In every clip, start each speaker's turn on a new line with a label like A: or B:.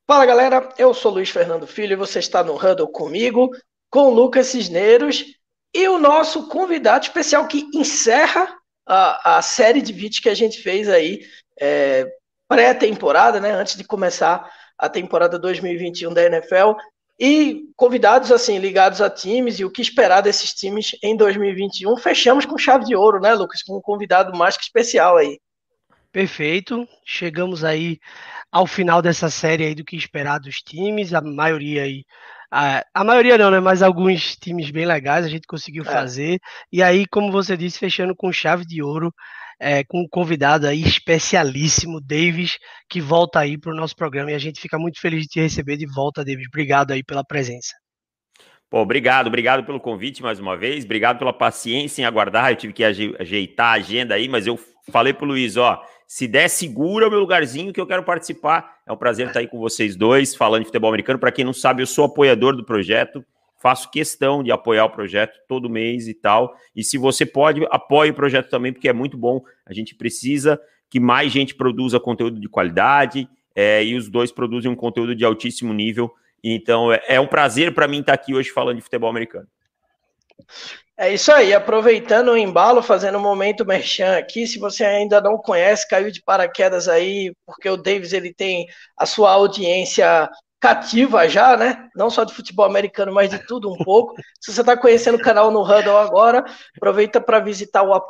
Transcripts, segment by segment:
A: Fala galera, eu sou Luiz Fernando Filho e você está no Huddle comigo, com o Lucas Cisneros e o nosso convidado especial que encerra a série de vídeos que a gente fez aí pré-temporada, né, antes de começar a temporada 2021 da NFL e convidados assim ligados a times e o que esperar desses times em 2021. Fechamos com chave de ouro, né, Lucas, com um convidado mais que especial aí.
B: Perfeito. Chegamos aí ao final dessa série aí do que esperar dos times. A maioria aí, a maioria não, né? Mas alguns times bem legais a gente conseguiu
A: É.
B: fazer. E aí, como você disse, fechando com chave de ouro, com um convidado aí especialíssimo, Davis, que volta aí para o nosso programa. E a gente fica muito feliz de te receber de volta, Davis. Obrigado aí pela presença.
C: Pô, obrigado pelo convite mais uma vez, obrigado pela paciência em aguardar, eu tive que ajeitar a agenda aí, mas eu falei pro Luiz, ó, se der segura o meu lugarzinho que eu quero participar, é um prazer estar aí com vocês dois, falando de futebol americano. Para quem não sabe, eu sou apoiador do projeto, faço questão de apoiar o projeto todo mês e tal, e se você pode, apoie o projeto também, porque é muito bom, a gente precisa que mais gente produza conteúdo de qualidade, e os dois produzem um conteúdo de altíssimo nível. Então, é um prazer para mim estar aqui hoje falando de futebol americano.
A: É isso aí, aproveitando o embalo, fazendo um momento merchan aqui, se você ainda não conhece, caiu de paraquedas aí, porque o Davis ele tem a sua audiência cativa já, né? Não só de futebol americano, mas de tudo um pouco. Se você está conhecendo o canal no Huddle agora, aproveita para visitar o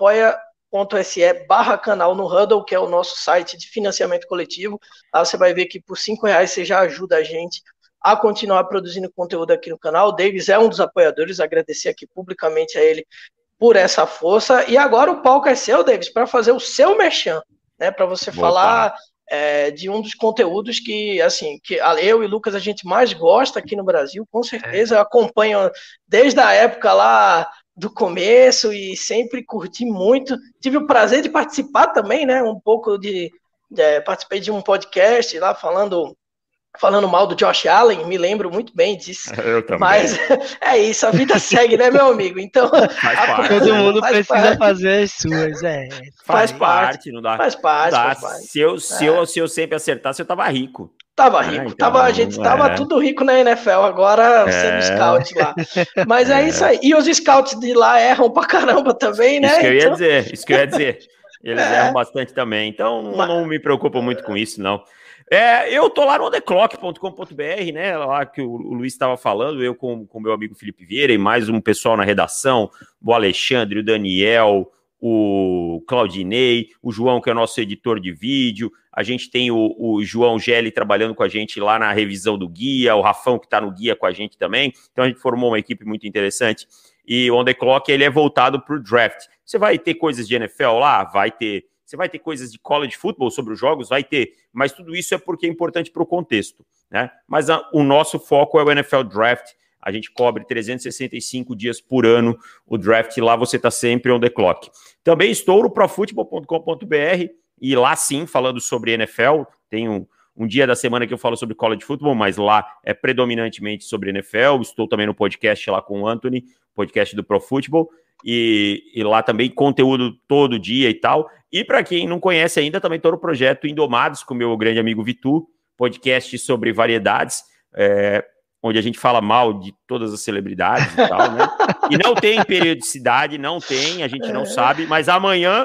A: apoia.se/canal no Huddle, que é o nosso site de financiamento coletivo. Lá você vai ver que por R$ 5 você já ajuda a gente a continuar produzindo conteúdo aqui no canal. O Davis é um dos apoiadores, agradecer aqui publicamente a ele por essa força. E agora o palco é seu, Davis, para fazer o seu merchan, né? Para você falar de um dos conteúdos que, assim, que eu e Lucas a gente mais gosta aqui no Brasil, com certeza. Eu acompanho desde a época lá do começo e sempre curti muito. Tive o prazer de participar também, né? Participei de um podcast lá falando mal do Josh Allen, me lembro muito bem disso.
C: Eu também.
A: Mas é isso, a vida segue, né, meu amigo? Então,
C: faz parte,
B: todo mundo precisa
A: parte.
B: fazer as suas,
A: Faz parte,
C: não dá.
A: faz parte,
C: Não dá.
A: faz parte.
C: Se eu sempre acertasse, eu tava rico.
A: Tava rico,
C: Então,
A: a gente tava tudo rico na NFL, agora sendo scout lá. Mas é isso aí. E os scouts de lá erram pra caramba também, né?
C: Isso que eu ia dizer. Eles erram bastante também. Então, não me preocupo muito com isso, não. Eu tô lá no ontheclock.com.br, né? Lá que o Luiz estava falando, eu com o meu amigo Felipe Vieira e mais um pessoal na redação, o Alexandre, o Daniel, o Claudinei, o João, que é nosso editor de vídeo. A gente tem o João Gelli trabalhando com a gente lá na revisão do guia, o Rafão, que está no guia com a gente também. Então a gente formou uma equipe muito interessante. E o On The Clock, ele é voltado para o draft. Você vai ter coisas de NFL lá? Vai ter. Você vai ter coisas de college football sobre os jogos? Vai ter. Mas tudo isso é porque é importante para o contexto, né? Mas o nosso foco é o NFL Draft. A gente cobre 365 dias por ano o draft. Lá você está sempre on the clock. Também estou no profutbol.com.br e lá sim, falando sobre NFL, tem um dia da semana que eu falo sobre college football, mas lá é predominantemente sobre NFL. Estou também no podcast lá com o Anthony, podcast do Pro Football, e lá também conteúdo todo dia e tal. E para quem não conhece ainda, também estou no projeto Indomados com o meu grande amigo Vitu, podcast sobre variedades, onde a gente fala mal de todas as celebridades e tal, né? E não tem periodicidade, a gente não sabe, mas amanhã,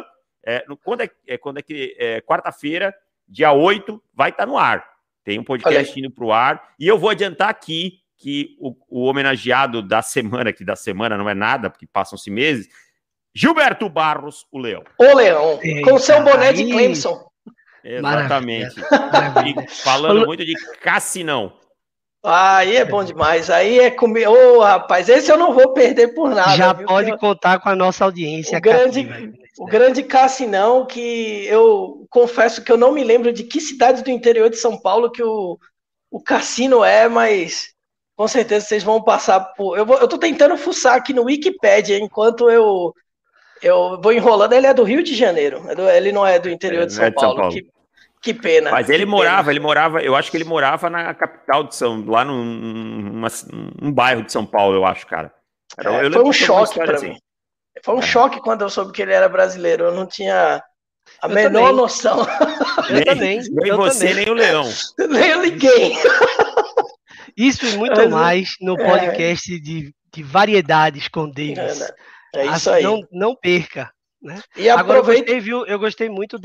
C: quarta-feira, dia 8, vai estar no ar. Tem um podcast indo para o ar, e eu vou adiantar aqui que o homenageado da semana, que da semana não é nada, porque passam-se meses, Gilberto Barros, o Leão.
A: O Leão, com seu boné de Clemson.
C: Exatamente. Maravilha. Falando muito de Cassinão.
A: Aí é bom demais. Aí é comer. Ô, rapaz, esse eu não vou perder por nada.
B: Já pode contar com a nossa audiência.
A: O grande Cassinão, que eu confesso que eu não me lembro de que cidade do interior de São Paulo que o cassino é, mas com certeza vocês vão passar por. Eu tô tentando fuçar aqui no Wikipedia enquanto eu vou enrolando. Ele é do Rio de Janeiro. Ele não é do interior de São Paulo. Que pena.
C: Mas ele morava, eu acho que ele morava na capital de lá num bairro de São Paulo, eu acho, cara.
A: Foi um choque pra mim. Foi um choque quando eu soube que ele era brasileiro. Eu não tinha A menor noção.
B: Eu também.
C: Nem você, nem o Leão.
A: Nem eu liguei.
B: Isso e muito mais no podcast de variedades com Davis.
A: É isso aí.
B: Não perca. Né?
A: E aproveita.
B: Agora eu gostei muito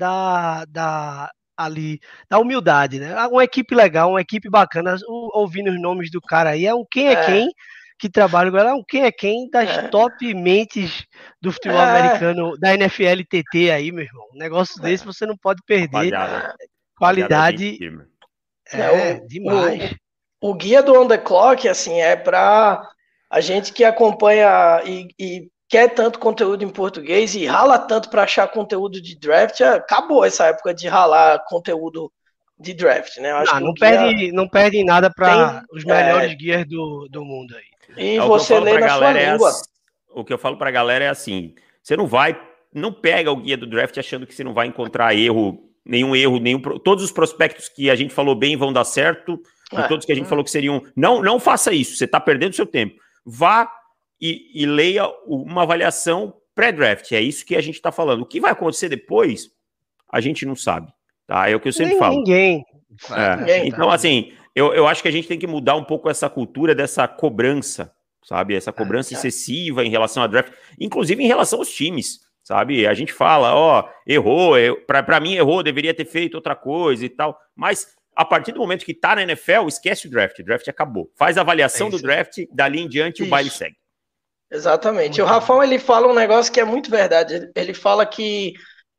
B: ali, da humildade, né? Uma equipe legal, uma equipe bacana, ouvindo os nomes do cara aí, quem é quem que trabalha agora, quem é quem das top mentes do futebol americano, da NFL TT aí, meu irmão. Um negócio desse você não pode perder. Qualidade demais.
A: O guia do On The Clock, assim, é para a gente que acompanha e quer tanto conteúdo em português e rala tanto para achar conteúdo de draft. Acabou essa época de ralar conteúdo de draft, né? Eu acho que
B: não perde nada para os melhores guias do mundo aí.
A: E você lê na sua língua.
C: O que eu falo pra galera é assim, você não pega o guia do draft achando que você não vai encontrar nenhum erro, todos os prospectos que a gente falou bem vão dar certo, e todos que a gente falou que seriam, não faça isso, você tá perdendo seu tempo. Vá e leia uma avaliação pré-draft, é isso que a gente tá falando. O que vai acontecer depois, a gente não sabe, tá? É o que eu sempre falo.
B: Ninguém.
C: Então, assim, eu acho que a gente tem que mudar um pouco essa cultura dessa cobrança, sabe? Essa cobrança excessiva em relação a draft, inclusive em relação aos times, sabe? A gente fala, errou, pra mim errou, deveria ter feito outra coisa e tal, mas a partir do momento que tá na NFL, esquece o draft acabou. Faz a avaliação do draft, dali em diante o baile segue.
A: Exatamente. O Rafão, ele fala um negócio que é muito verdade. Ele fala que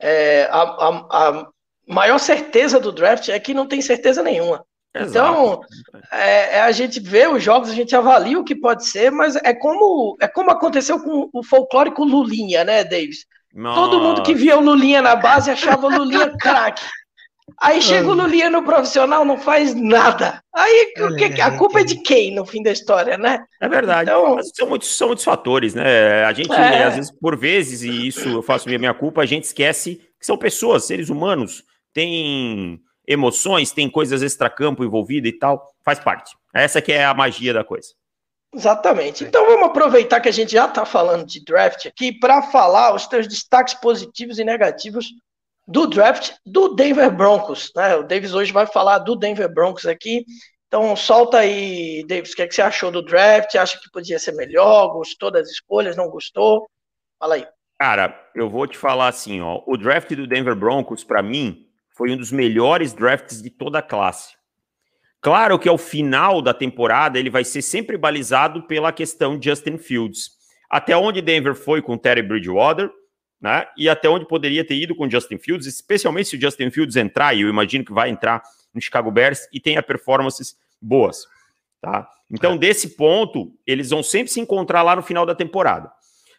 A: a maior certeza do draft é que não tem certeza nenhuma. Exato. Então, a gente vê os jogos, a gente avalia o que pode ser, mas é como aconteceu com o folclórico Lulinha, né, Davis? Nossa. Todo mundo que via o Lulinha na base achava o Lulinha craque. Aí chega o Lulinha no profissional, não faz nada. Aí a culpa é de quem no fim da história, né?
C: É verdade. Então, mas são muitos fatores, né? A gente, às vezes, por vezes, e isso eu faço minha culpa, a gente esquece que são pessoas, seres humanos, tem emoções, tem coisas extracampo envolvidas e tal, faz parte. Essa que é a magia da coisa.
A: Exatamente. Então vamos aproveitar que a gente já está falando de draft aqui para falar os teus destaques positivos e negativos do draft do Denver Broncos, né? O Davis hoje vai falar do Denver Broncos aqui. Então solta aí, Davis, o que você achou do draft? Acha que podia ser melhor? Gostou das escolhas? Não gostou? Fala aí.
C: Cara, eu vou te falar assim, o draft do Denver Broncos, para mim, foi um dos melhores drafts de toda a classe. Claro que ao final da temporada ele vai ser sempre balizado pela questão de Justin Fields. Até onde Denver foi com Teddy Bridgewater, né? E até onde poderia ter ido com Justin Fields, especialmente se o Justin Fields entrar, e eu imagino que vai entrar no Chicago Bears e tenha performances boas. Tá? Então, desse ponto, eles vão sempre se encontrar lá no final da temporada.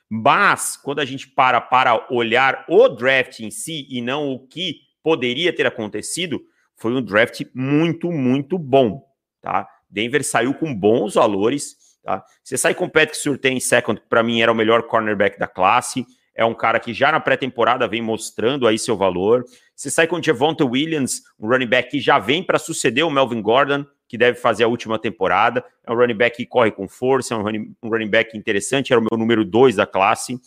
C: Mas, quando a gente para olhar o draft em si e não o que poderia ter acontecido, foi um draft muito, muito bom, tá? Denver saiu com bons valores, tá? Você sai com o Patrick Surtain em second, que para mim era o melhor cornerback da classe, é um cara que já na pré-temporada vem mostrando aí seu valor. Você sai com o Javonte Williams, um running back que já vem para suceder o Melvin Gordon, que deve fazer a última temporada, é um running back que corre com força, é um running back interessante, era o meu número 2 da classe.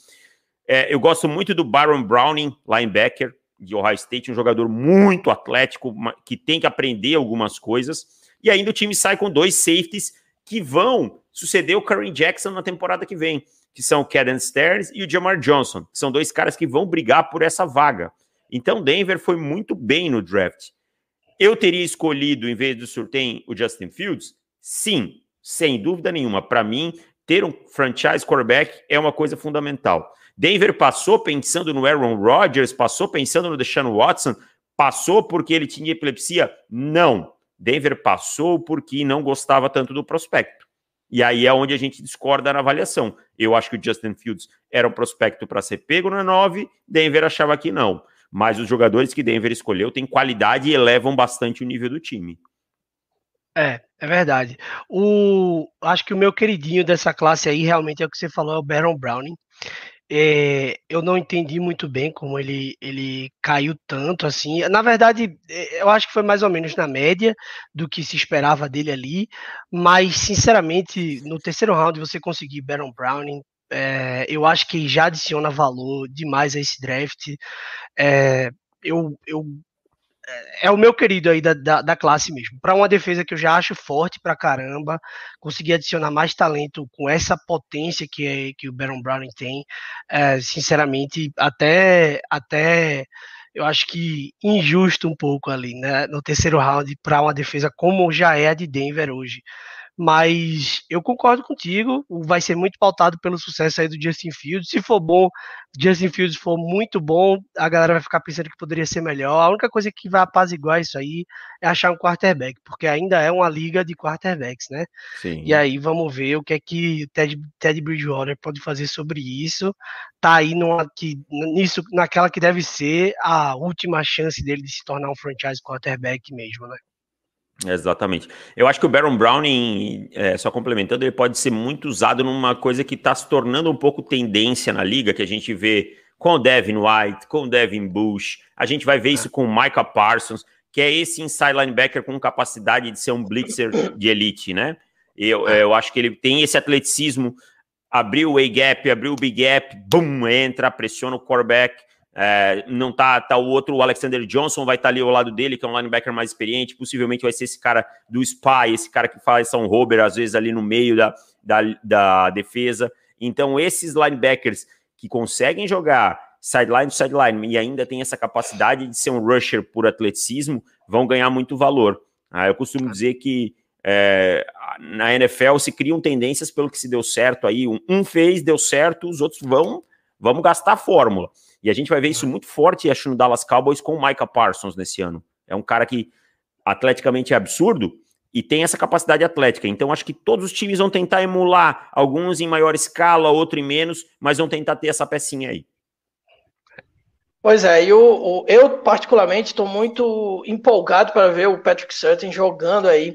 C: Eu gosto muito do Baron Browning, linebacker, de Ohio State, um jogador muito atlético, que tem que aprender algumas coisas, e ainda o time sai com 2 safeties que vão suceder o Kareem Jackson na temporada que vem, que são o Caden Stearns e o Jamar Johnson, que são 2 caras que vão brigar por essa vaga. Então Denver foi muito bem no draft. Eu teria escolhido, em vez do Surtain, o Justin Fields? Sim, sem dúvida nenhuma. Para mim, ter um franchise quarterback é uma coisa fundamental. Denver passou pensando no Aaron Rodgers, passou pensando no Deshaun Watson, passou porque ele tinha epilepsia? Não. Denver passou porque não gostava tanto do prospecto. E aí é onde a gente discorda na avaliação. Eu acho que o Justin Fields era um prospecto para ser pego na 9, Denver achava que não. Mas os jogadores que Denver escolheu têm qualidade e elevam bastante o nível do time.
B: É verdade. Acho que o meu queridinho dessa classe aí realmente é o que você falou, é o Baron Browning. Eu não entendi muito bem como ele caiu tanto assim. Na verdade, eu acho que foi mais ou menos na média do que se esperava dele ali, mas sinceramente, no terceiro round você conseguir Baron Browning, eu acho que já adiciona valor demais a esse draft. É o meu querido aí da classe mesmo. Para uma defesa que eu já acho forte pra caramba, conseguir adicionar mais talento com essa potência que o Baron Browning tem, sinceramente, até eu acho que injusto um pouco ali, né, no terceiro round para uma defesa como já é a de Denver hoje. Mas eu concordo contigo, vai ser muito pautado pelo sucesso aí do Justin Fields. Se for bom, Justin Fields for muito bom, a galera vai ficar pensando que poderia ser melhor. A única coisa que vai apaziguar isso aí é achar um quarterback, porque ainda é uma liga de quarterbacks, né?
C: Sim.
B: E aí vamos ver o que é que o Teddy Bridgewater pode fazer sobre isso. Tá aí naquela que deve ser a última chance dele de se tornar um franchise quarterback mesmo, né?
C: Exatamente. Eu acho que o Baron Browning, só complementando, ele pode ser muito usado numa coisa que está se tornando um pouco tendência na liga, que a gente vê com o Devin White, com o Devin Bush, a gente vai ver isso com o Micah Parsons, que é esse inside linebacker com capacidade de ser um blitzer de elite, né? Eu acho que ele tem esse atleticismo, abriu o A-gap, abriu o B-gap, boom, entra, pressiona o quarterback. Não tá o outro, o Alexander Johnson vai estar ali ao lado dele, que é um linebacker mais experiente, possivelmente vai ser esse cara do spy, esse cara que faz São Robert, às vezes ali no meio da defesa. Então esses linebackers que conseguem jogar sideline to sideline e ainda tem essa capacidade de ser um rusher por atleticismo, vão ganhar muito valor. Eu costumo dizer que na NFL se criam tendências pelo que se deu certo aí, um fez, deu certo, os outros vamos gastar a fórmula. E a gente vai ver isso muito forte, acho, no Dallas Cowboys com o Micah Parsons nesse ano. É um cara que atleticamente é absurdo e tem essa capacidade atlética. Então, acho que todos os times vão tentar emular, alguns em maior escala, outro em menos, mas vão tentar ter essa pecinha aí.
A: Pois é, eu particularmente estou muito empolgado para ver o Patrick Surtain jogando aí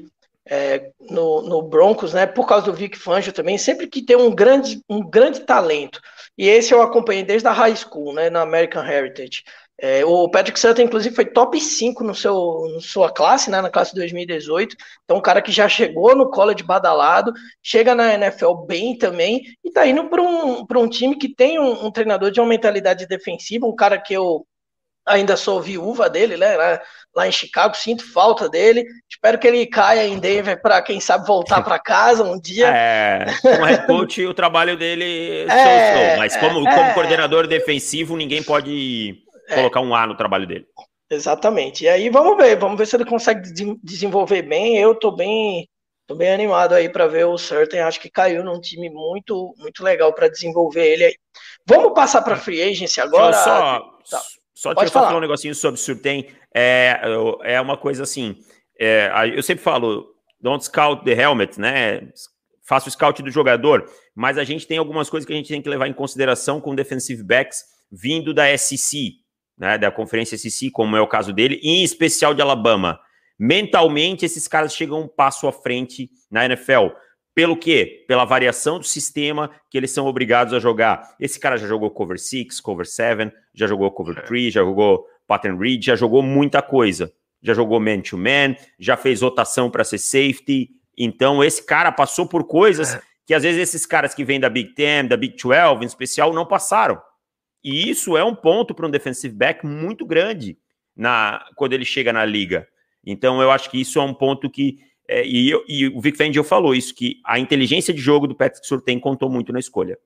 A: no Broncos, né? Por causa do Vic Fangio também, sempre que tem um grande talento. E esse eu acompanhei desde a high school, né? Na American Heritage. O Patrick Surtain, inclusive, foi top 5 na sua classe, né? Na classe de 2018. Então, um cara que já chegou no college badalado, chega na NFL bem também, e tá indo para um time que tem um treinador de uma mentalidade defensiva, um cara que eu ainda sou viúva dele, né? Lá em Chicago, sinto falta dele. Espero que ele caia em Denver para, quem sabe, voltar para casa um dia.
C: Como head coach, o trabalho dele sou. Mas como coordenador defensivo, ninguém pode colocar um A no trabalho dele.
A: Exatamente. E aí vamos ver se ele consegue desenvolver bem. Eu tô bem animado aí para ver o Surtain. Acho que caiu num time muito, muito legal para desenvolver ele aí. Vamos passar para free agency agora.
C: Só te falar um negocinho sobre o Surtain. É uma coisa assim. Eu sempre falo, don't scout the helmet, né? Faça o scout do jogador. Mas a gente tem algumas coisas que a gente tem que levar em consideração com defensive backs vindo da SEC, né? Da conferência SEC, como é o caso dele, em especial de Alabama. Mentalmente, esses caras chegam um passo à frente na NFL. Pelo quê? Pela variação do sistema que eles são obrigados a jogar. Esse cara já jogou cover 6, cover 7, já jogou cover 3, já jogou pattern read, já jogou muita coisa. Já jogou man-to-man, já fez rotação para ser safety. Então, esse cara passou por coisas que, às vezes, esses caras que vêm da Big Ten, da Big 12, em especial, não passaram. E isso é um ponto para um defensive back muito grande quando ele chega na liga. Então, eu acho que isso é um ponto que... E o Vic Fangio falou isso, que a inteligência de jogo do Patrick Surtain contou muito na escolha.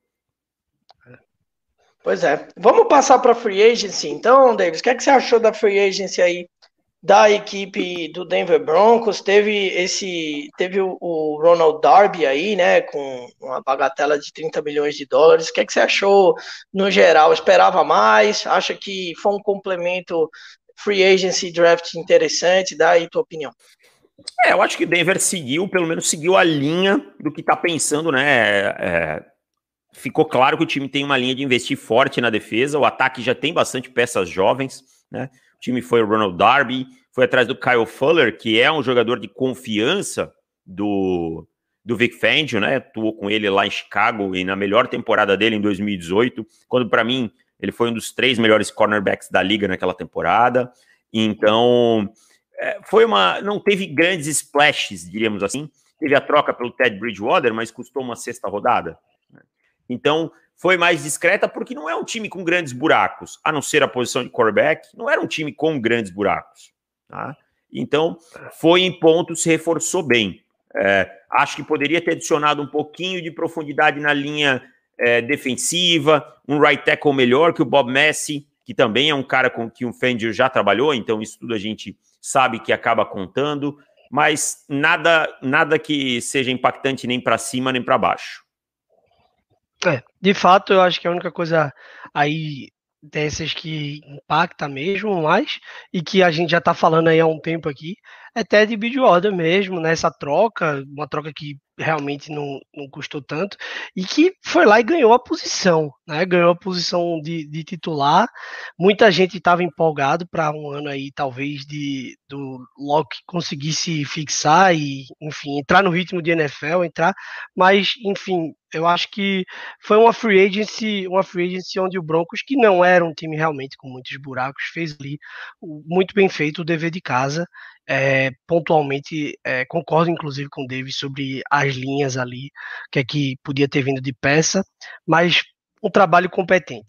A: Pois é. Vamos passar para a free agency, então, Davis. O que você achou da free agency aí da equipe do Denver Broncos? Teve o Ronald Darby aí, né, com uma bagatela de $30 milhões. O que você achou no geral? Esperava mais? Acha que foi um complemento free agency draft interessante? Dá aí tua opinião.
C: Eu acho que o Denver pelo menos seguiu a linha do que tá pensando, né? Ficou claro que o time tem uma linha de investir forte na defesa, o ataque já tem bastante peças jovens, né? O time foi o Ronald Darby, foi atrás do Kyle Fuller, que é um jogador de confiança do Vic Fangio, né? Atuou com ele lá em Chicago e na melhor temporada dele em 2018, quando para mim ele foi um dos 3 melhores cornerbacks da liga naquela temporada. Então... não teve grandes splashes, diríamos assim. Teve a troca pelo Ted Bridgewater, mas custou uma 6ª rodada. Então, foi mais discreta porque não é um time com grandes buracos, a não ser a posição de quarterback, não era um time com grandes buracos. Tá? Então, foi em pontos, se reforçou bem. Acho que poderia ter adicionado um pouquinho de profundidade na linha defensiva, um right tackle melhor que o Bob Messi, que também é um cara com que o Fangio já trabalhou, então isso tudo a gente sabe que acaba contando, mas nada que seja impactante nem para cima nem para baixo.
B: De fato, eu acho que a única coisa aí dessas que impacta mesmo mais, e que a gente já está falando aí há um tempo aqui, é Teddy Bridgewater mesmo, nessa troca, uma troca que realmente não custou tanto, e que foi lá e ganhou a posição, né? Ganhou a posição de titular. Muita gente estava empolgado para um ano aí, talvez, do Locke conseguir se fixar e, enfim, entrar no ritmo de NFL, mas, enfim, eu acho que foi uma free agency onde o Broncos, que não era um time realmente com muitos buracos, fez ali muito bem feito o dever de casa. Pontualmente, concordo inclusive com o Davis sobre as linhas ali, que podia ter vindo de peça, mas um trabalho competente.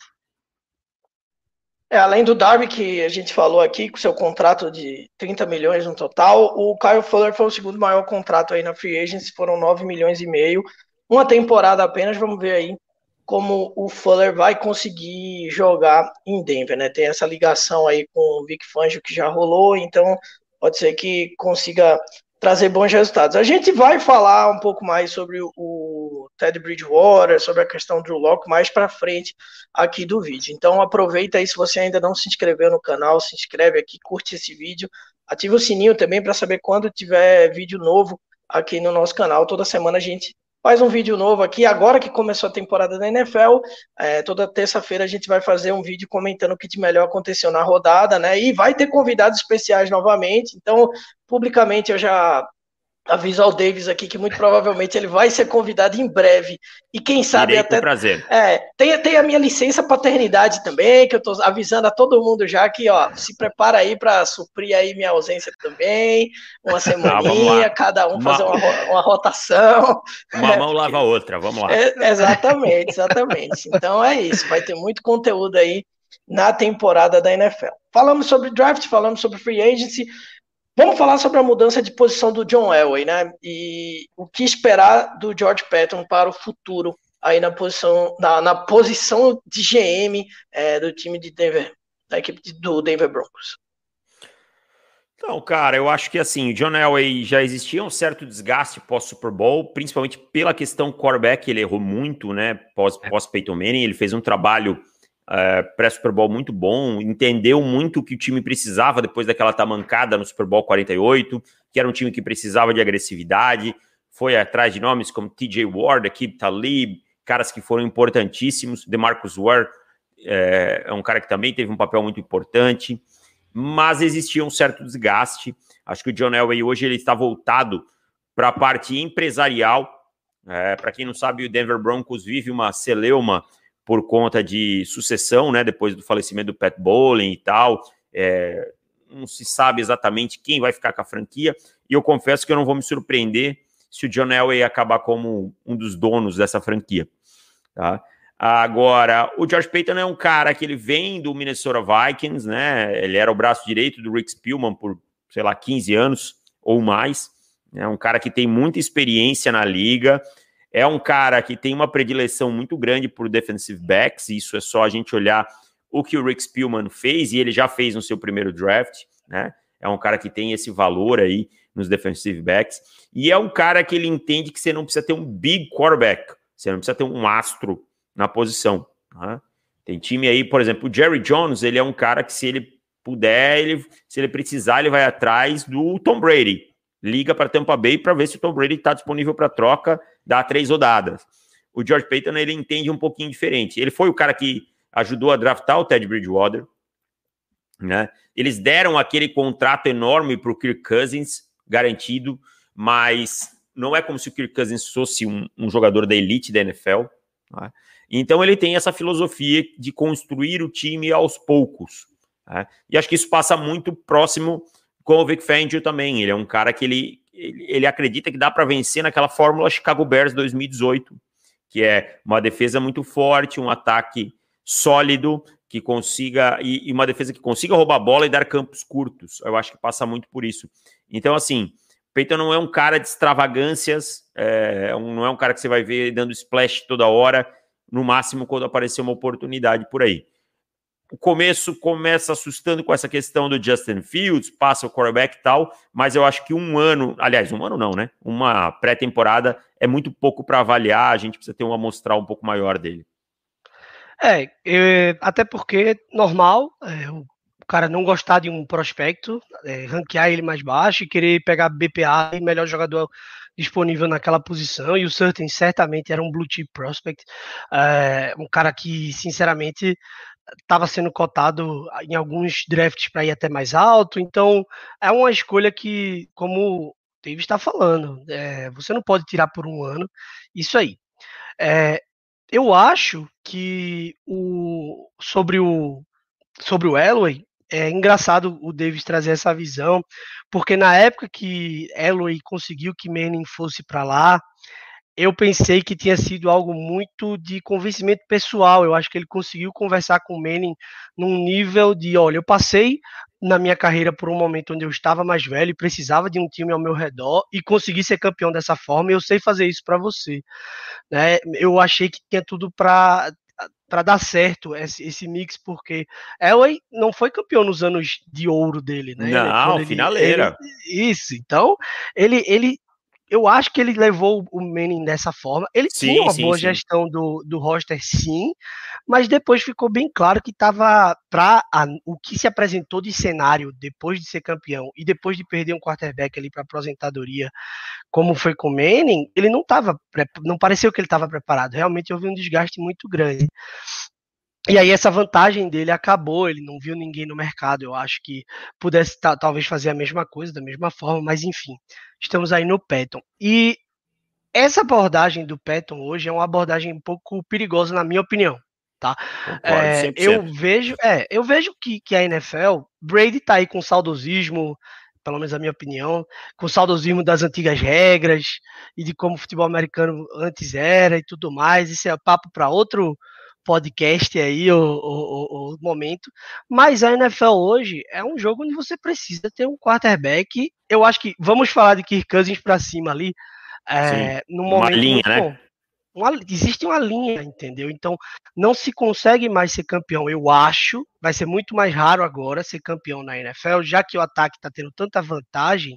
A: Além do Darby, que a gente falou aqui, com seu contrato de 30 milhões no total, o Kyle Fuller foi o segundo maior contrato aí na Free Agency, foram 9 milhões e meio, uma temporada apenas. Vamos ver aí como o Fuller vai conseguir jogar em Denver, né? Tem essa ligação aí com o Vic Fangio que já rolou, então pode ser que consiga trazer bons resultados. A gente vai falar um pouco mais sobre o Teddy Bridgewater, sobre a questão do Drew Lock mais para frente aqui do vídeo. Então aproveita aí, se você ainda não se inscreveu no canal, se inscreve aqui, curte esse vídeo, ativa o sininho também para saber quando tiver vídeo novo aqui no nosso canal. Toda semana a gente faz um vídeo novo aqui, agora que começou a temporada da NFL, toda terça-feira a gente vai fazer um vídeo comentando o que de melhor aconteceu na rodada, né, e vai ter convidados especiais novamente, então, publicamente eu já aviso ao Davis aqui que muito provavelmente ele vai ser convidado em breve, e quem sabe
C: Irei
A: até...
C: com prazer.
A: Tem a minha licença paternidade também, que eu tô avisando a todo mundo já que, se prepara aí para suprir aí minha ausência também, uma semaninha, cada um fazer uma rotação.
C: Uma mão lava a outra, vamos lá.
A: Exatamente. Então é isso, vai ter muito conteúdo aí na temporada da NFL. Falamos sobre draft, falamos sobre free agency. Vamos falar sobre a mudança de posição do John Elway, né? E o que esperar do George Paton para o futuro aí na posição de GM do time de Denver, da equipe do Denver Broncos.
C: Então, cara, eu acho que assim, o John Elway já existia um certo desgaste pós-Super Bowl, principalmente pela questão quarterback, ele errou muito, né? Pós-Peyton Manning, ele fez um trabalho pré-Super Bowl muito bom, entendeu muito o que o time precisava depois daquela tamancada no Super Bowl 48, que era um time que precisava de agressividade, foi atrás de nomes como TJ Ward, Aqib Talib, caras que foram importantíssimos. DeMarcus Ware é um cara que também teve um papel muito importante, mas existia um certo desgaste. Acho que o John Elway hoje ele está voltado para a parte empresarial. Para quem não sabe, o Denver Broncos vive uma celeuma por conta de sucessão, né, depois do falecimento do Pat Bowlen e tal. Não se sabe exatamente quem vai ficar com a franquia, e eu confesso que eu não vou me surpreender se o John Elway acabar como um dos donos dessa franquia. Tá? Agora, o George Paton é um cara que ele vem do Minnesota Vikings, né? Ele era o braço direito do Rick Spielman por, 15 anos ou mais. É um cara que tem muita experiência na liga. É um cara que tem uma predileção muito grande por defensive backs. Isso é só a gente olhar o que o Rick Spielman fez, e ele já fez no seu primeiro draft, né? É um cara que tem esse valor aí nos defensive backs. E é um cara que ele entende que você não precisa ter um big quarterback. Você não precisa ter um astro na posição. Né? Tem time aí, por exemplo, o Jerry Jones, ele é um cara que se ele puder, se ele precisar, ele vai atrás do Tom Brady. Liga para Tampa Bay para ver se o Tom Brady está disponível para troca, dá 3 rodadas. O George Paton, ele entende um pouquinho diferente. Ele foi o cara que ajudou a draftar o Teddy Bridgewater, né? Eles deram aquele contrato enorme para o Kirk Cousins, garantido, mas não é como se o Kirk Cousins fosse um jogador da elite da NFL. Né? Então ele tem essa filosofia de construir o time aos poucos. Né? E acho que isso passa muito próximo com o Vic Fangio também. Ele é um cara que ele acredita que dá para vencer naquela fórmula Chicago Bears 2018, que é uma defesa muito forte, um ataque sólido, que consiga, e uma defesa que consiga roubar a bola e dar campos curtos. Eu acho que passa muito por isso. Então, assim, Peyton não é um cara de extravagâncias, não é um cara que você vai ver dando splash toda hora, no máximo quando aparecer uma oportunidade por aí. O começo começa assustando com essa questão do Justin Fields, passa o quarterback e tal, mas eu acho que um ano não, né? Uma pré-temporada é muito pouco para avaliar, a gente precisa ter uma amostral um pouco maior dele.
B: Até porque normal, o cara não gostar de um prospecto, ranquear ele mais baixo e querer pegar BPA e melhor jogador disponível naquela posição, e o Surtain certamente era um blue chip prospect, um cara que sinceramente estava sendo cotado em alguns drafts para ir até mais alto, então é uma escolha que, como o Davis está falando, você não pode tirar por um ano isso aí. Eu acho que sobre o Elway, é engraçado o Davis trazer essa visão, porque na época que Elway conseguiu que Manning fosse para lá, eu pensei que tinha sido algo muito de convencimento pessoal. Eu acho que ele conseguiu conversar com o Manning num nível de, olha, eu passei na minha carreira por um momento onde eu estava mais velho e precisava de um time ao meu redor e consegui ser campeão dessa forma, e eu sei fazer isso para você. Né? Eu achei que tinha tudo para dar certo esse mix, porque Elway não foi campeão nos anos de ouro dele, né?
C: Não, finaleira.
B: Isso, então eu acho que ele levou o Manning dessa forma. Ele tinha uma boa gestão do roster, sim, mas depois ficou bem claro que estava o que se apresentou de cenário depois de ser campeão e depois de perder um quarterback ali para aposentadoria, como foi com o Manning, ele não pareceu que ele estava preparado. Realmente houve um desgaste muito grande. E aí essa vantagem dele acabou, ele não viu ninguém no mercado, eu acho que pudesse talvez fazer a mesma coisa, da mesma forma, mas enfim, estamos aí no Patton. E essa abordagem do Patton hoje é uma abordagem um pouco perigosa, na minha opinião. Tá?
C: Concordo,
B: Eu vejo que a NFL, Brady tá aí com saudosismo, pelo menos a minha opinião, com saudosismo das antigas regras e de como o futebol americano antes era e tudo mais. Isso é papo para outro podcast aí, o momento. Mas a NFL hoje é um jogo onde você precisa ter um quarterback. Eu acho que vamos falar de Kirk Cousins para cima ali, num momento
C: linha,
B: muito
C: né?
B: bom. Existe uma linha, entendeu? Então, não se consegue mais ser campeão, eu acho. Vai ser muito mais raro agora ser campeão na NFL, já que o ataque está tendo tanta vantagem,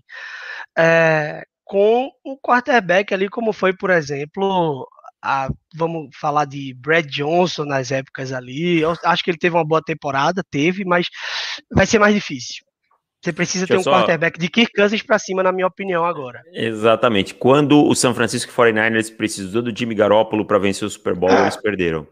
B: com um quarterback ali, como foi, por exemplo, vamos falar de Brad Johnson nas épocas ali. Eu acho que ele teve uma boa temporada, mas vai ser mais difícil. Você precisa ter um quarterback de Kirk Cousins para cima, na minha opinião, agora.
C: Exatamente. Quando o San Francisco 49ers precisou do Jimmy Garoppolo para vencer o Super Bowl, eles perderam.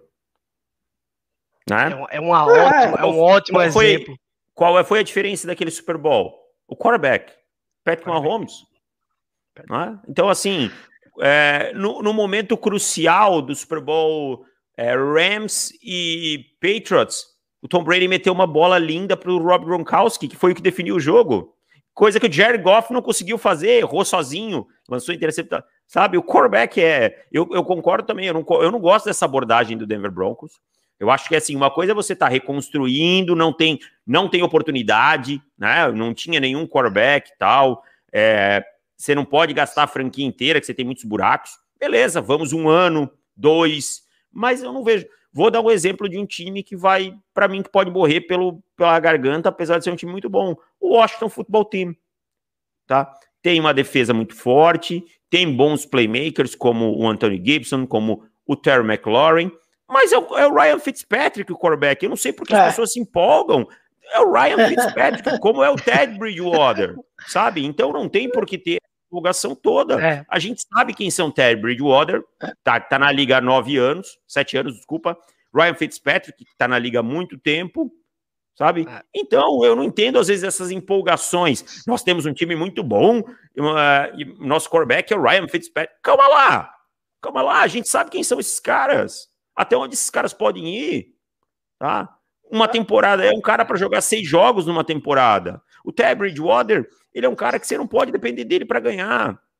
C: Né?
B: É um ótimo exemplo.
C: Qual foi a diferença daquele Super Bowl? O quarterback, Patrick Mahomes. Né? Então, assim, no momento crucial do Super Bowl Rams e Patriots, o Tom Brady meteu uma bola linda para o Rob Gronkowski, que foi o que definiu o jogo. Coisa que o Jared Goff não conseguiu fazer, errou sozinho, lançou interceptação. Sabe, o quarterback Eu concordo também, eu não gosto dessa abordagem do Denver Broncos. Eu acho que, assim, uma coisa é você estar reconstruindo, não tem oportunidade, né? Não tinha nenhum quarterback e tal. Você não pode gastar a franquia inteira, que você tem muitos buracos. Beleza, vamos 1 ano, 2, mas eu não vejo... Vou dar um exemplo de um time que vai, para mim, que pode morrer pela garganta, apesar de ser um time muito bom. O Washington Football Team. Tá? Tem uma defesa muito forte, tem bons playmakers, como o Anthony Gibson, como o Terry McLaurin, mas é o Ryan Fitzpatrick, o quarterback. Eu não sei porque as pessoas se empolgam. É o Ryan Fitzpatrick, como é o Ted Bridgewater, sabe? Então não tem por que ter empolgação toda. A gente sabe quem são Ted Bridgewater, tá na liga há 7 anos, desculpa. Ryan Fitzpatrick, que tá na liga há muito tempo, sabe? Então, eu não entendo, às vezes, essas empolgações. Nós temos um time muito bom, e nosso quarterback é o Ryan Fitzpatrick. Calma lá, a gente sabe quem são esses caras, até onde esses caras podem ir, tá? Uma temporada, é um cara para jogar 6 jogos numa temporada. O Ted Bridgewater, ele é um cara que você não pode depender dele para ganhar.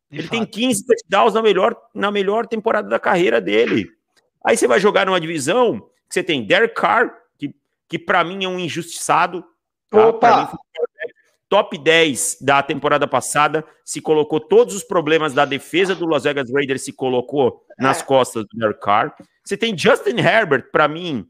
C: Ele tem 15 touchdowns na melhor temporada da carreira dele. Aí você vai jogar numa divisão que você tem Derek Carr, que para mim é um injustiçado. Tá? Pra mim, top 10 da temporada passada, se colocou todos os problemas da defesa do Las Vegas Raiders, se colocou nas costas do Derek Carr. Você tem Justin Herbert, para mim,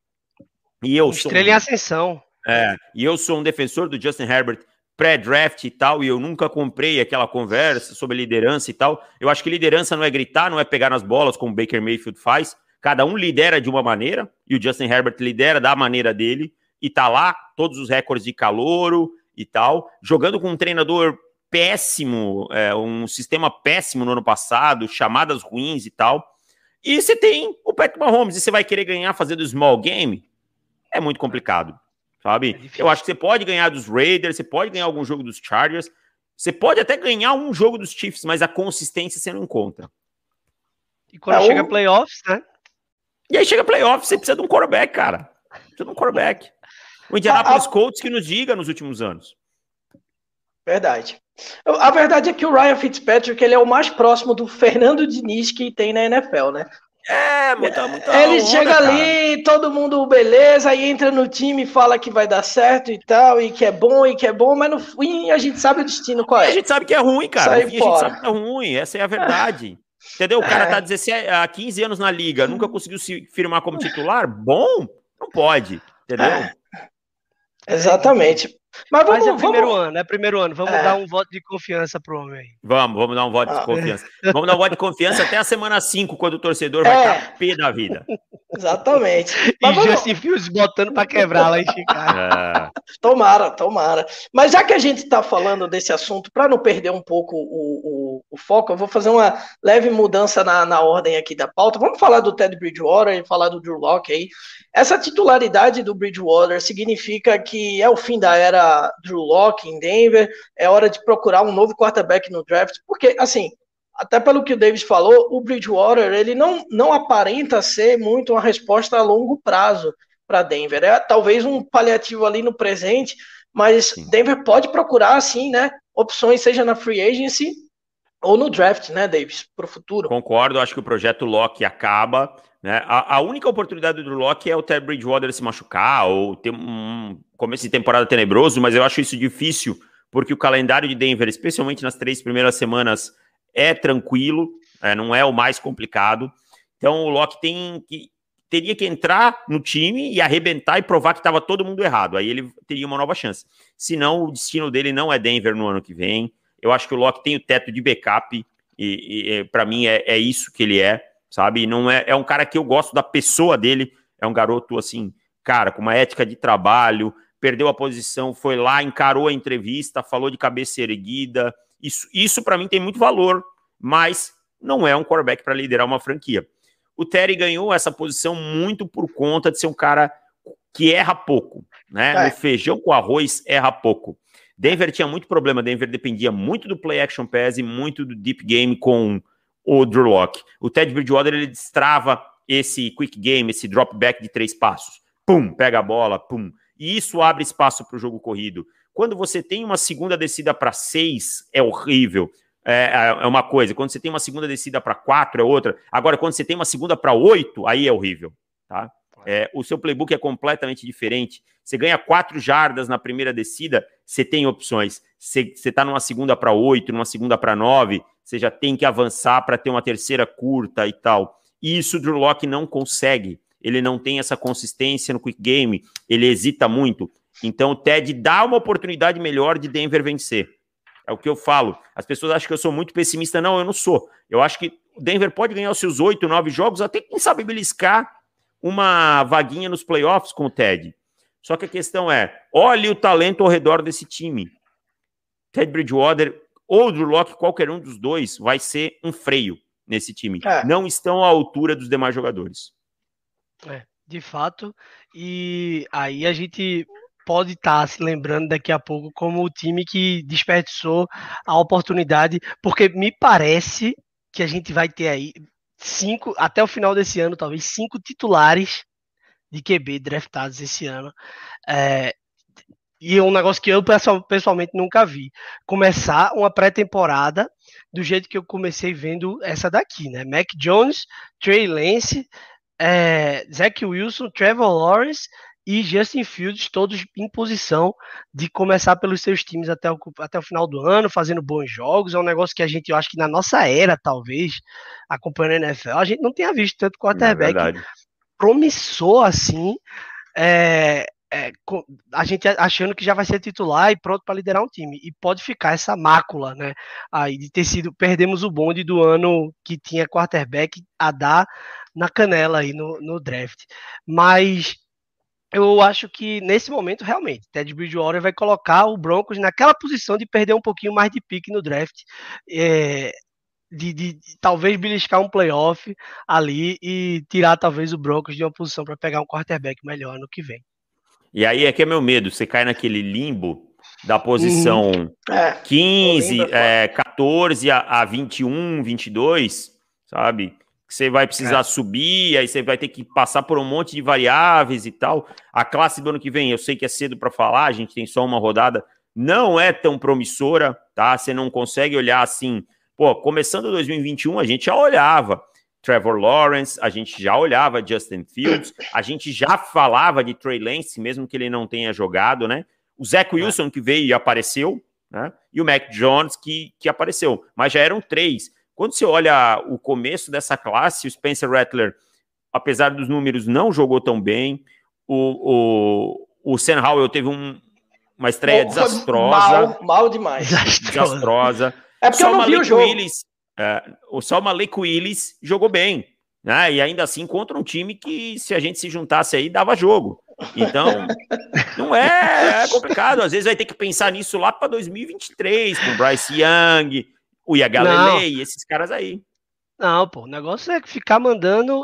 C: e eu sou
B: estrela em ascensão.
C: E eu sou um defensor do Justin Herbert pré-draft e tal, e eu nunca comprei aquela conversa sobre liderança e tal. Eu acho que liderança não é gritar, não é pegar nas bolas como o Baker Mayfield faz. Cada um lidera de uma maneira, e o Justin Herbert lidera da maneira dele, e tá lá, todos os recordes de calouro e tal, jogando com um treinador péssimo, um sistema péssimo no ano passado, chamadas ruins e tal. E você tem o Patrick Mahomes, e você vai querer ganhar fazendo small game? É muito complicado, sabe? Eu acho que você pode ganhar dos Raiders, você pode ganhar algum jogo dos Chargers, você pode até ganhar um jogo dos Chiefs, mas a consistência você não encontra.
B: E quando chega playoffs, né?
C: E aí chega playoffs, você precisa de um quarterback, cara. Precisa de um quarterback. O Indianapolis Colts que nos diga nos últimos anos.
A: Verdade. A verdade é que o Ryan Fitzpatrick, ele é o mais próximo do Fernando Diniz que tem na NFL, né?
C: Muita
A: ele onda, chega cara. Ali, todo mundo beleza, aí entra no time e fala que vai dar certo e tal, e que é bom, mas no fim a gente sabe o destino qual é.
C: A gente sabe que é ruim, cara. No fim, a gente sabe que é ruim, essa é a verdade. Entendeu? O cara tá há 15 anos na liga, nunca conseguiu se firmar como titular? Bom, não pode, entendeu?
A: Exatamente. Mas
B: é primeiro ano. Vamos dar um voto de confiança pro homem aí.
C: Vamos dar um voto de confiança. Vamos dar um voto de confiança até a semana 5, quando o torcedor vai estar pé da vida.
A: Exatamente.
B: E Justin Fields botando para quebrar lá em Chicago.
A: Tomara. Mas já que a gente está falando desse assunto, para não perder um pouco o foco, eu vou fazer uma leve mudança na ordem aqui da pauta. Vamos falar do Ted Bridgewater e falar do Drew Lock aí. Essa titularidade do Bridgewater significa que é o fim da era Drew Lock em Denver, é hora de procurar um novo quarterback no draft, porque, assim, até pelo que o Davis falou, o Bridgewater, ele não aparenta ser muito uma resposta a longo prazo para Denver. É talvez um paliativo ali no presente, mas Denver pode procurar, assim, né, opções, seja na free agency ou no draft, né, Davis, para o futuro.
C: Concordo, acho que o projeto Lock acaba, né? A única oportunidade do Lock é o Ted Bridgewater se machucar ou ter um começo de temporada tenebroso, mas eu acho isso difícil, porque o calendário de Denver, especialmente nas 3 primeiras semanas, é tranquilo, não é o mais complicado. Então o Lock teria que entrar no time e arrebentar e provar que estava todo mundo errado. Aí ele teria uma nova chance. Senão, o destino dele não é Denver no ano que vem. Eu acho que o Lock tem o teto de backup e para mim é isso que ele é, sabe? Não é um cara que eu gosto da pessoa dele. É um garoto, assim, cara, com uma ética de trabalho, perdeu a posição, foi lá, encarou a entrevista, falou de cabeça erguida. Isso para mim tem muito valor, mas não é um quarterback para liderar uma franquia. O Terry ganhou essa posição muito por conta de ser um cara que erra pouco, né? No feijão com arroz, erra pouco. Denver tinha muito problema, Denver dependia muito do play action pass e muito do deep game com o Drew Lock. O Ted Bridgewater, ele destrava esse quick game, esse drop back de 3 passos. Pum, pega a bola, pum. E isso abre espaço para o jogo corrido. Quando você tem uma segunda descida para 6, é horrível. É uma coisa. Quando você tem uma segunda descida para 4, é outra. Agora, quando você tem uma segunda para 8, aí é horrível, tá? O seu playbook é completamente diferente. Você ganha 4 jardas na primeira descida, você tem opções. Você está numa segunda para 8, numa segunda para 9, você já tem que avançar para ter uma terceira curta e tal. E isso o Drew Lock não consegue. Ele não tem essa consistência no quick game, ele hesita muito. Então o Ted dá uma oportunidade melhor de Denver vencer. É o que eu falo. As pessoas acham que eu sou muito pessimista. Não, eu não sou. Eu acho que o Denver pode ganhar os seus 8, 9 jogos, até quem sabe beliscar uma vaguinha nos playoffs com o Ted. Só que a questão é, olhe o talento ao redor desse time. Ted Bridgewater ou Drew Lock, qualquer um dos dois, vai ser um freio nesse time. Não estão à altura dos demais jogadores.
B: De fato. E aí a gente pode estar se lembrando daqui a pouco como o time que desperdiçou a oportunidade, porque me parece que a gente vai ter aí 5, até o final desse ano, talvez 5 titulares de QB draftados esse ano. e é um negócio que eu pessoalmente nunca vi, começar uma pré-temporada do jeito que eu comecei vendo essa daqui, né? Mac Jones, Trey Lance, Zach Wilson, Trevor Lawrence e Justin Fields, todos em posição de começar pelos seus times até o final do ano, fazendo bons jogos. É um negócio que eu acho que na nossa era, talvez, acompanhando a NFL, a gente não tenha visto tanto quarterback promissor assim, a gente achando que já vai ser titular e pronto para liderar um time. E pode ficar essa mácula, né? Aí de ter perdemos o bonde do ano que tinha quarterback a dar na canela aí no draft. Mas eu acho que nesse momento, realmente, Ted Bridgewater vai colocar o Broncos naquela posição de perder um pouquinho mais de pique no draft, de talvez beliscar um playoff ali e tirar talvez o Broncos de uma posição para pegar um quarterback melhor no que vem.
C: E aí é que é meu medo, você cai naquele limbo da posição 15, 14 a 21, 22, sabe? Você vai precisar subir, aí você vai ter que passar por um monte de variáveis e tal. A classe do ano que vem, eu sei que é cedo para falar, a gente tem só uma rodada, não é tão promissora, tá? Você não consegue olhar assim, começando 2021, a gente já olhava Trevor Lawrence, a gente já olhava Justin Fields, a gente já falava de Trey Lance, mesmo que ele não tenha jogado, né? O Zach Wilson que veio e apareceu, né? E o Mac Jones que apareceu, mas já eram 3. Quando você olha o começo dessa classe, o Spencer Rattler, apesar dos números, não jogou tão bem. O Sam Howell teve uma estreia desastrosa.
A: Mal demais.
C: Desastrosa.
A: É porque eu não vi o jogo.
C: Só o Malik Willis jogou bem, né? E ainda assim contra um time que, se a gente se juntasse aí, dava jogo. Então, não é complicado. Às vezes vai ter que pensar nisso lá para 2023, com o Bryce Young, o Yagalele, esses caras aí.
B: Não, o negócio é ficar mandando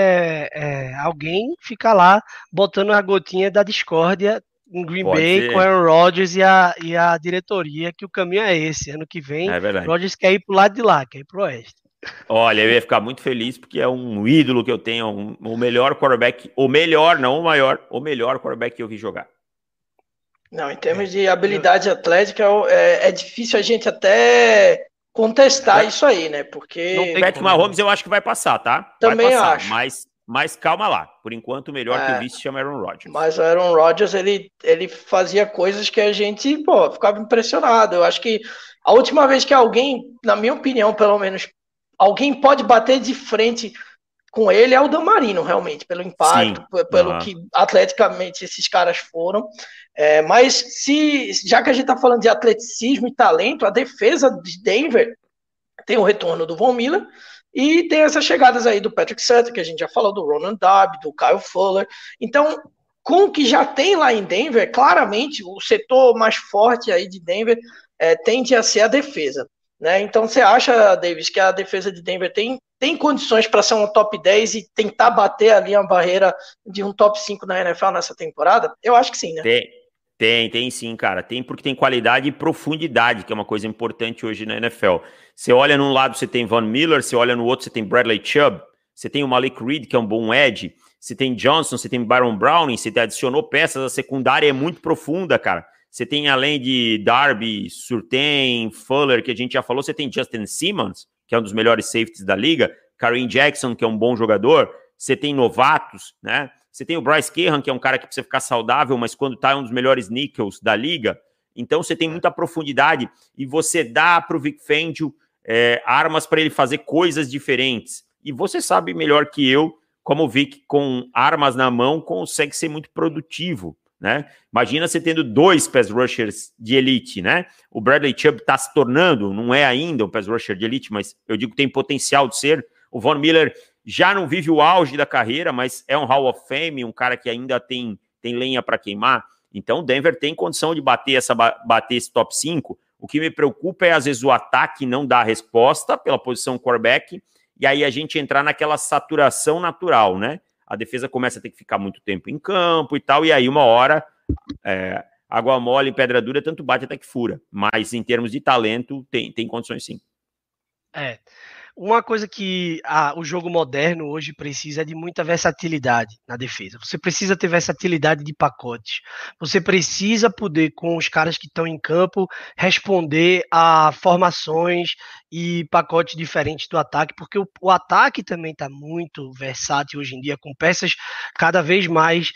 B: alguém ficar lá botando a gotinha da discórdia em Green Bay com Aaron Rodgers e a diretoria, que o caminho é esse. Ano que vem, Rodgers quer ir pro lado de lá, quer ir pro oeste.
C: Olha, eu ia ficar muito feliz porque é um ídolo que eu tenho, o melhor quarterback, o melhor quarterback que eu vi jogar.
A: Não, em termos de habilidade atlética, é difícil a gente até contestar isso aí, né? Porque
C: o Patrick Mahomes eu acho que vai passar, tá?
A: Também
C: vai passar,
A: acho.
C: Mas calma lá. Por enquanto, o melhor que eu vi se chama Aaron Rodgers.
A: Mas o Aaron Rodgers, ele fazia coisas que a gente, ficava impressionado. Eu acho que a última vez que alguém, na minha opinião, pelo menos, alguém pode bater de frente com ele é o Dan Marino, realmente, pelo impacto, pelo que atleticamente esses caras foram. Mas já que a gente está falando de atleticismo e talento, a defesa de Denver tem o retorno do Von Miller e tem essas chegadas aí do Patrick Sutton, que a gente já falou, do Ronan Darby, do Kyle Fuller. Então, com o que já tem lá em Denver, claramente o setor mais forte aí de Denver tende a ser a defesa. Né? Então, você acha, Davis, que a defesa de Denver tem condições para ser um top 10 e tentar bater ali a barreira de um top 5 na NFL nessa temporada? Eu acho que sim, né?
C: Tem sim, cara. Tem porque tem qualidade e profundidade, que é uma coisa importante hoje na NFL. Você olha num lado, você tem Von Miller, você olha no outro, você tem Bradley Chubb, você tem o Malik Reed, que é um bom edge, você tem Johnson, você tem Byron Browning, você adicionou peças, a secundária é muito profunda, cara. Você tem, além de Darby, Surtain, Fuller, que a gente já falou, você tem Justin Simmons, que é um dos melhores safeties da liga, Kareem Jackson, que é um bom jogador, você tem novatos, né? Você tem o Bryce Cahan, que é um cara que precisa ficar saudável, mas quando tá é um dos melhores nickels da liga. Então você tem muita profundidade e você dá pro Vic Fangio armas para ele fazer coisas diferentes. E você sabe melhor que eu como o Vic, com armas na mão, consegue ser muito produtivo, né? Imagina você tendo 2 pass rushers de elite, né? O Bradley Chubb está se tornando, não é ainda um pass rusher de elite, mas eu digo que tem potencial de ser. O Von Miller já não vive o auge da carreira, mas é um Hall of Fame, um cara que ainda tem lenha para queimar. Então, o Denver tem condição de bater esse top 5. O que me preocupa é, às vezes, o ataque não dar resposta pela posição quarterback, e aí a gente entrar naquela saturação natural, né? A defesa começa a ter que ficar muito tempo em campo e tal, e aí uma hora, água mole em pedra dura, tanto bate até que fura. Mas, em termos de talento, tem condições sim.
B: Uma coisa que o jogo moderno hoje precisa é de muita versatilidade na defesa. Você precisa ter versatilidade de pacotes. Você precisa poder, com os caras que estão em campo, responder a formações e pacotes diferentes do ataque, porque o ataque também está muito versátil hoje em dia, com peças cada vez mais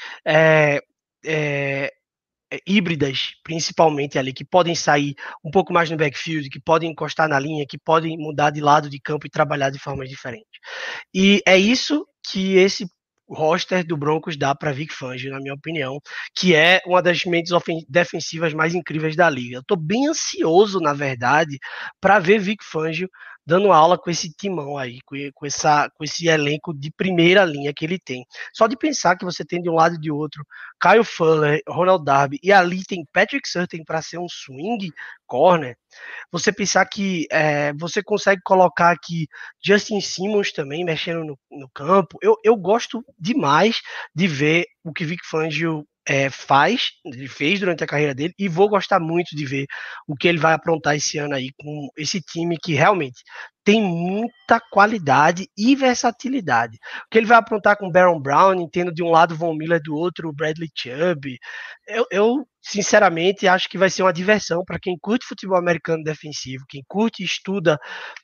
B: híbridas, principalmente ali, que podem sair um pouco mais no backfield, que podem encostar na linha, que podem mudar de lado de campo e trabalhar de formas diferentes. E é isso que esse roster do Broncos dá para Vic Fangio, na minha opinião, que é uma das mentes defensivas mais incríveis da liga. Eu estou bem ansioso, na verdade, para ver Vic Fangio dando aula com esse timão aí, com esse elenco de primeira linha que ele tem. Só de pensar que você tem de um lado e de outro Kyle Fuller, Ronald Darby, e ali tem Patrick Surtain para ser um swing corner, você pensar que você consegue colocar aqui Justin Simmons também mexendo no campo. Eu gosto demais de ver o que Vic Fangio ele fez durante a carreira dele, e vou gostar muito de ver o que ele vai aprontar esse ano aí com esse time que realmente tem muita qualidade e versatilidade. O que ele vai aprontar com Baron Brown, tendo de um lado Von Miller, do outro o Bradley Chubb, eu sinceramente acho que vai ser uma diversão para quem curte futebol americano defensivo, quem curte e estuda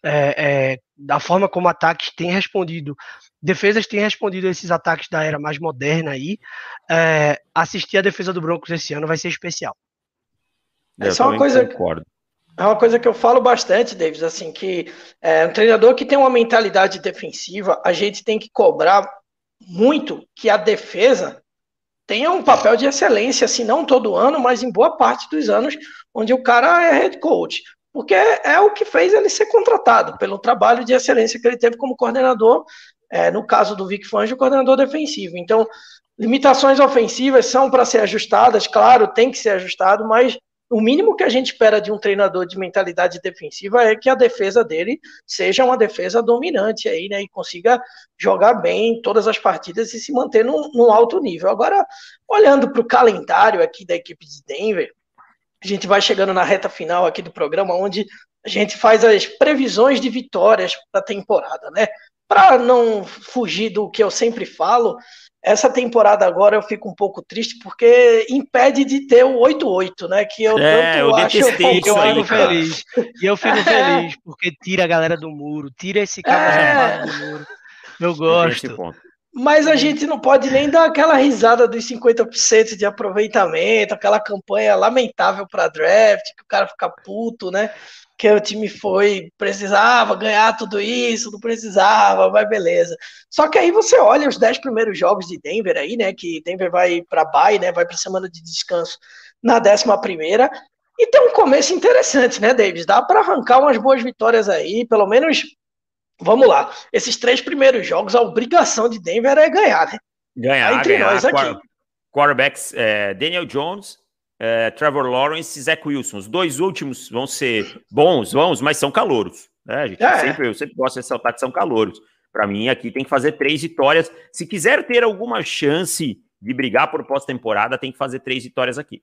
B: da forma como ataques têm respondido, defesas têm respondido a esses ataques da era mais moderna aí. Assistir a defesa do Broncos esse ano vai ser especial.
A: Essa é uma coisa,
C: concordo.
A: É uma coisa que eu falo bastante, Davis, assim, que um treinador que tem uma mentalidade defensiva, a gente tem que cobrar muito que a defesa tenha um papel de excelência, se não todo ano, mas em boa parte dos anos onde o cara é head coach. Porque é o que fez ele ser contratado, pelo trabalho de excelência que ele teve como coordenador, no caso do Vic Fangio, coordenador defensivo. Então, limitações ofensivas são para ser ajustadas, claro, tem que ser ajustado, mas o mínimo que a gente espera de um treinador de mentalidade defensiva é que a defesa dele seja uma defesa dominante aí, né? E consiga jogar bem todas as partidas e se manter num alto nível. Agora, olhando para o calendário aqui da equipe de Denver, a gente vai chegando na reta final aqui do programa, onde a gente faz as previsões de vitórias para a temporada, né? Para não fugir do que eu sempre falo, essa temporada agora eu fico um pouco triste porque impede de ter o 8-8, né? Que eu tanto acho
B: eu feliz. E eu fico feliz porque tira a galera do muro, tira esse cara do muro. Eu gosto.
A: Mas a gente não pode nem dar aquela risada dos 50% de aproveitamento, aquela campanha lamentável para draft, que o cara fica puto, né? Que o time precisava ganhar tudo isso, não precisava, mas beleza. Só que aí você olha os 10 primeiros jogos de Denver aí, né, que Denver vai para bye, né, vai para semana de descanso na 11ª, e tem um começo interessante, né, Davis? Dá para arrancar umas boas vitórias aí, pelo menos, vamos lá, esses 3 primeiros jogos, a obrigação de Denver é ganhar, né?
C: Ganhar. Nós aqui. Quarterbacks, Daniel Jones, Trevor Lawrence e Zach Wilson. Os 2 últimos vão ser bons, mas são calouros. Né? Eu sempre gosto de ressaltar que são calouros. Para mim, aqui tem que fazer 3 vitórias. Se quiser ter alguma chance de brigar por pós-temporada, tem que fazer 3 vitórias aqui.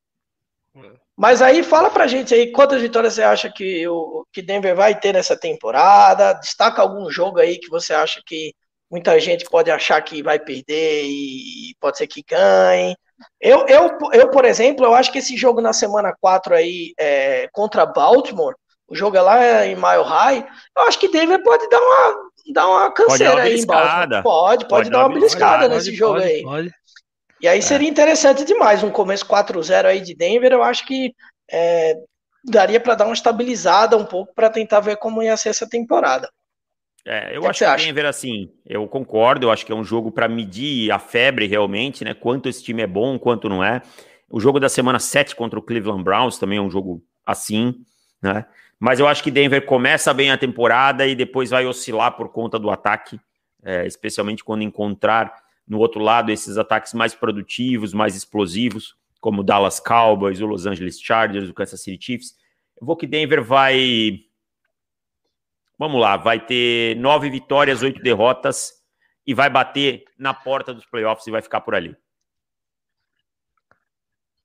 A: Mas aí, fala pra gente aí, quantas vitórias você acha que Denver vai ter nessa temporada? Destaca algum jogo aí que você acha que muita gente pode achar que vai perder e pode ser que ganhe. Eu, por exemplo, eu acho que esse jogo na semana 4 aí contra Baltimore, o jogo é lá em Mile High, eu acho que Denver pode dar uma canseira aí em Baltimore. Pode dar uma beliscada nesse jogo aí.
B: Pode.
A: E aí seria interessante demais, um começo 4-0 aí de Denver, eu acho que daria para dar uma estabilizada um pouco para tentar ver como ia ser essa temporada.
C: Eu acho que Denver, assim, eu concordo, eu acho que é um jogo para medir a febre realmente, né, quanto esse time é bom, quanto não é. O jogo da semana 7 contra o Cleveland Browns também é um jogo assim, né, mas eu acho que Denver começa bem a temporada e depois vai oscilar por conta do ataque, especialmente quando encontrar no outro lado esses ataques mais produtivos, mais explosivos, como o Dallas Cowboys, o Los Angeles Chargers, o Kansas City Chiefs. Eu vou que Denver vai... Vamos lá, vai ter 9 vitórias, 8 derrotas e vai bater na porta dos playoffs e vai ficar por ali.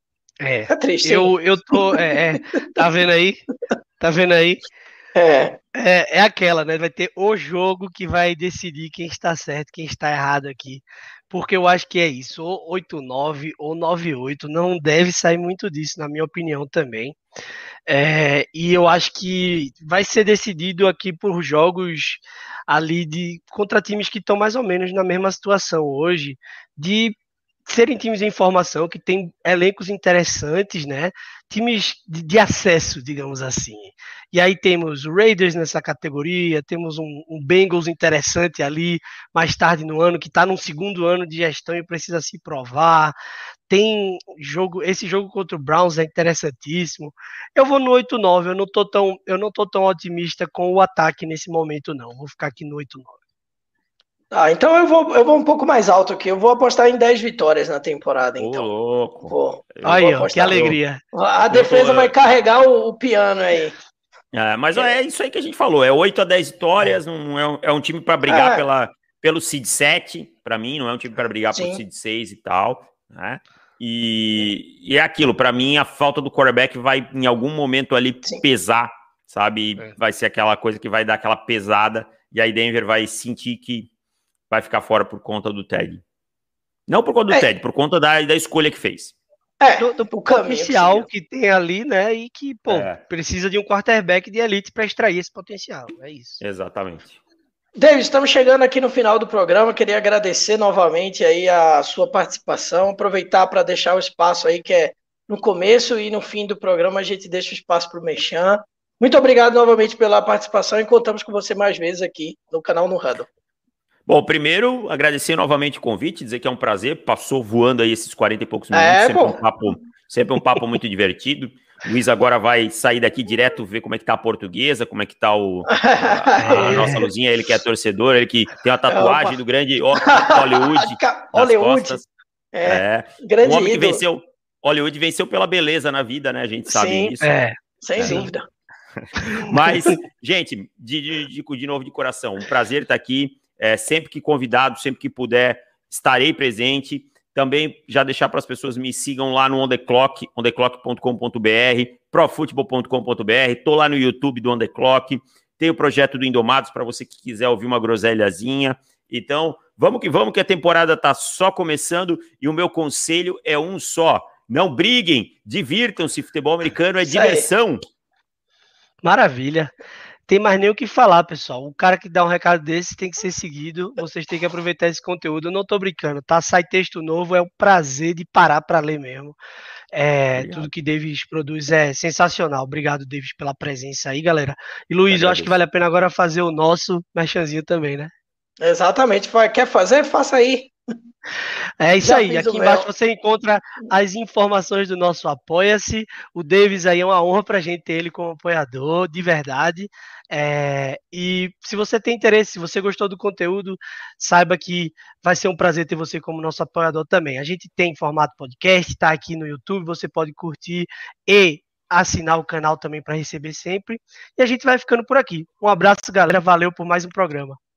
A: É triste.
B: Eu tô... Tá vendo aí? Tá vendo aí? É aquela, né? Vai ter o jogo que vai decidir quem está certo, quem está errado aqui. Porque eu acho que é isso, ou 8-9 ou 9-8, não deve sair muito disso, na minha opinião também. E eu acho que vai ser decidido aqui por jogos ali contra times que estão mais ou menos na mesma situação hoje, de serem times em formação, que tem elencos interessantes, né? Times de acesso, digamos assim. E aí temos o Raiders nessa categoria, temos um Bengals interessante ali, mais tarde no ano, que está num segundo ano de gestão e precisa se provar. Tem esse jogo contra o Browns é interessantíssimo. Eu vou no 8-9, eu não tô tão otimista com o ataque nesse momento, não. Vou ficar aqui no 8-9.
A: Então eu vou um pouco mais alto aqui. Eu vou apostar em 10 vitórias na temporada, então.
C: Louco.
A: Vou
B: Aí, ó, que alegria.
A: A defesa vai carregar o piano aí.
C: Mas é isso aí que a gente falou. É 8-10 vitórias, não é um time para brigar pelo seed 7, para mim, não é um time para brigar pelo seed 6 e tal, né? E é aquilo, para mim, a falta do quarterback vai em algum momento ali pesar, sabe? Vai ser aquela coisa que vai dar aquela pesada, e aí Denver vai sentir que vai ficar fora por conta do Ted. Não por conta do Ted, por conta da escolha que fez.
B: Do potencial que tem ali, né? E que, precisa de um quarterback de elite para extrair esse potencial. É isso.
C: Exatamente.
A: David, estamos chegando aqui no final do programa. Queria agradecer novamente aí a sua participação. Aproveitar para deixar o espaço aí, que é no começo e no fim do programa, a gente deixa o espaço para o Merchan. Muito obrigado novamente pela participação e contamos com você mais vezes aqui no canal No Huddle.
C: Bom, primeiro, agradecer novamente o convite, dizer que é um prazer, passou voando aí esses 40 e poucos minutos, sempre um papo muito divertido. O Luiz agora vai sair daqui direto, ver como é que tá a Portuguesa, como é que tá a nossa luzinha, ele que é torcedor, ele que tem uma tatuagem do grande Hollywood nas costas.
A: Grande
C: um homem
A: ídolo.
C: que venceu, Hollywood venceu pela beleza na vida, né, a gente sabe disso.
A: Sem dúvida.
C: Mas, gente, de novo de coração, um prazer estar aqui. Sempre que convidado, sempre que puder, estarei presente. Também já deixar para as pessoas me sigam lá no On The Clock, ontheclock.com.br, profutebol.com.br, estou lá no YouTube do On The Clock, tem o projeto do Indomados para você que quiser ouvir uma groselhazinha. Então, vamos que a temporada está só começando e o meu conselho é um só. Não briguem, divirtam-se, futebol americano é diversão.
B: Maravilha. Tem mais nem o que falar, pessoal. O cara que dá um recado desse tem que ser seguido. Vocês têm que aproveitar esse conteúdo. Eu não tô brincando, tá? Sai texto novo, é um prazer de parar para ler mesmo. Tudo que Davis produz é sensacional. Obrigado, Davis, pela presença aí, galera. E Luiz, eu acho que vale a pena agora fazer o nosso merchanzinho também, né?
A: Exatamente. Quer fazer? Faça aí.
B: É isso aí. Aqui embaixo você encontra as informações do nosso Apoia-se. O Davis aí é uma honra pra gente ter ele como apoiador, de verdade. E se você tem interesse, se você gostou do conteúdo, saiba que vai ser um prazer ter você como nosso apoiador também. A gente tem formato podcast, tá aqui no YouTube, você pode curtir e assinar o canal também para receber sempre. E a gente vai ficando por aqui. Um abraço, galera. Valeu por mais um programa.